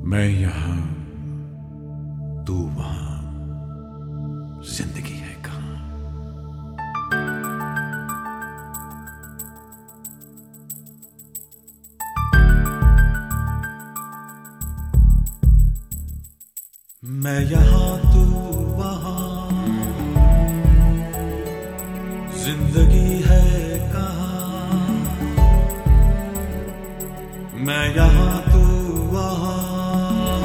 मैं यहाँ तू वहां, जिंदगी है कहां। मैं यहाँ तू वहां, जिंदगी है कहां। मैं यहाँ तू वहां,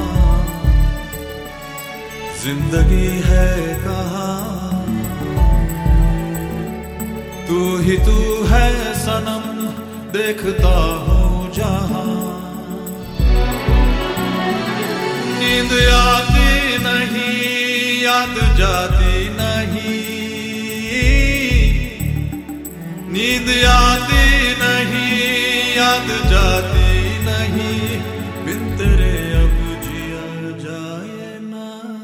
जिंदगी है कहां। तू ही तू है सनम, देखता हूँ जहां। नींद आती नहीं, याद जाती नहीं। नींद आती नहीं, याद जाती नहीं। बिन तेरे अब जिया जाए ना।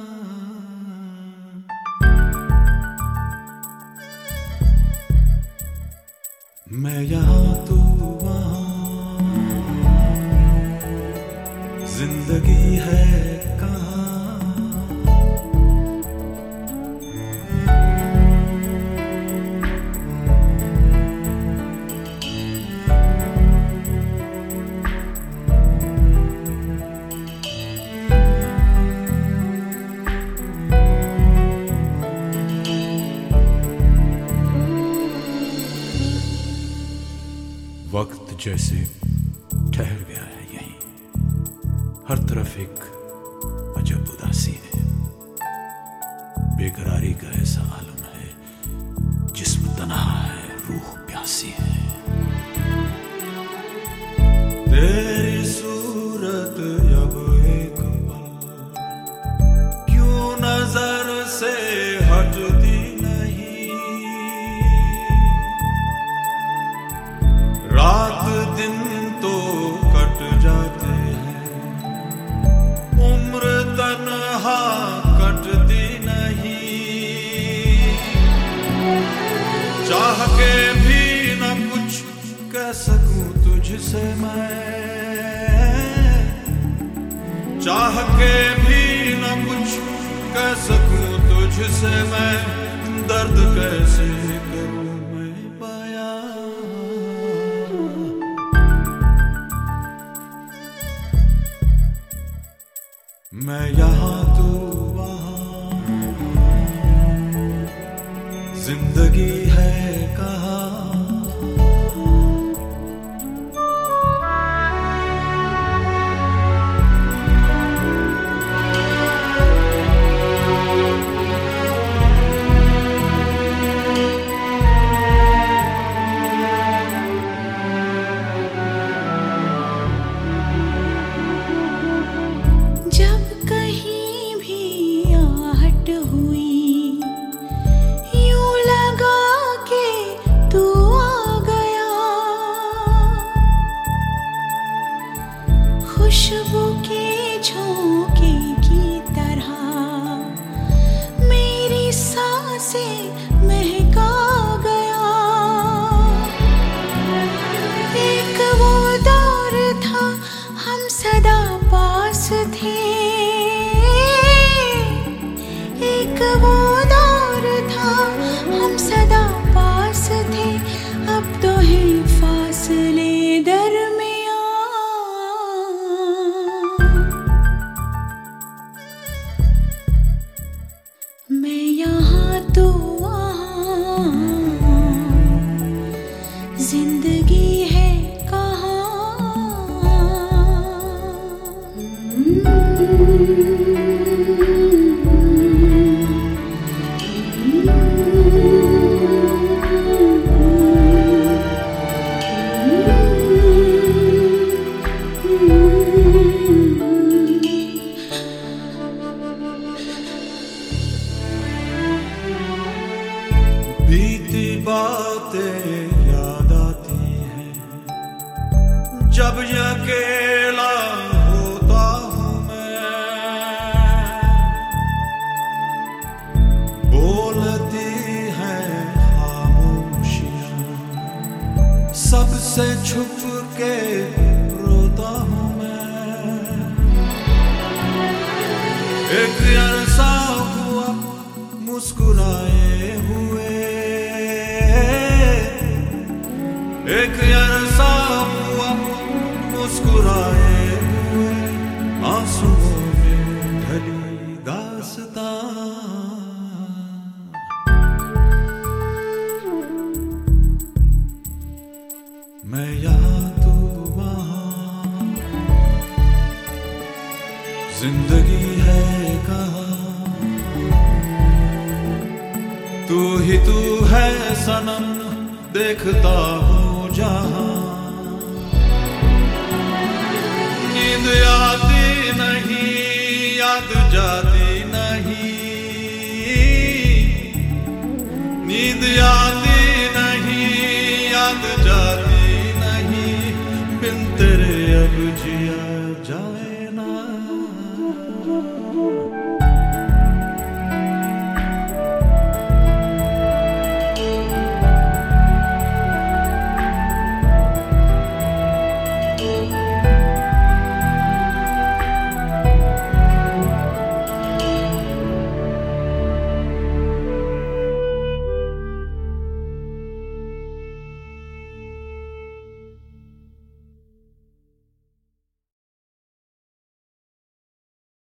मैं यहाँ तू वहां, जिंदगी है कहां। वक्त जैसे ठहर गया है यहीं, हर तरफ एक अजब उदासी है। बेकरारी का ऐसा आलम है, जिस्म तन्हा है, रूह प्यासी है। तेरी सूरत अब एक पल क्यों नजर से हटती नहीं। रात दिन तो कट जाते हैं, उम्र तन्हा कटती नहीं। चाह के भी न कुछ कह सकूं तुझसे मैं। चाह के भी न कुछ कह सकूं तुझसे मैं। दर्द कैसे करूं मैं बयां। मैं यहाँ तू वहां, जिंदगी है कहां। खुशबू के झोंके की तरह मेरी सांसें महका गया। एक वो दौर था, हम सदा पास थे। एक वो दौर था, हम सदा पास थे। अब तो है फासले दरमियां। मैं यहाँ तो वहाँ, जिंदगी है कहां। बीती बातें याद आती हैं, जब अकेला होता हूँ मैं। बोलती हैं खामोशियाँ, सबसे छुप के रोता हूँ मैं। एक अरसा हुआ मुस्कुराए हुए, एक अरसा हुआ मुस्कुराए हुए, आंसुओं में ढली दास्तां। मैं यहाँ तू वहाँ, जिंदगी है कहाँ, तू ही तू है सनम, देखता हूँ जहाँ। नींद आती नहीं, याद जाती नहीं, नींद आती नहीं, याद जाती नहीं, बिन तेरे अब जी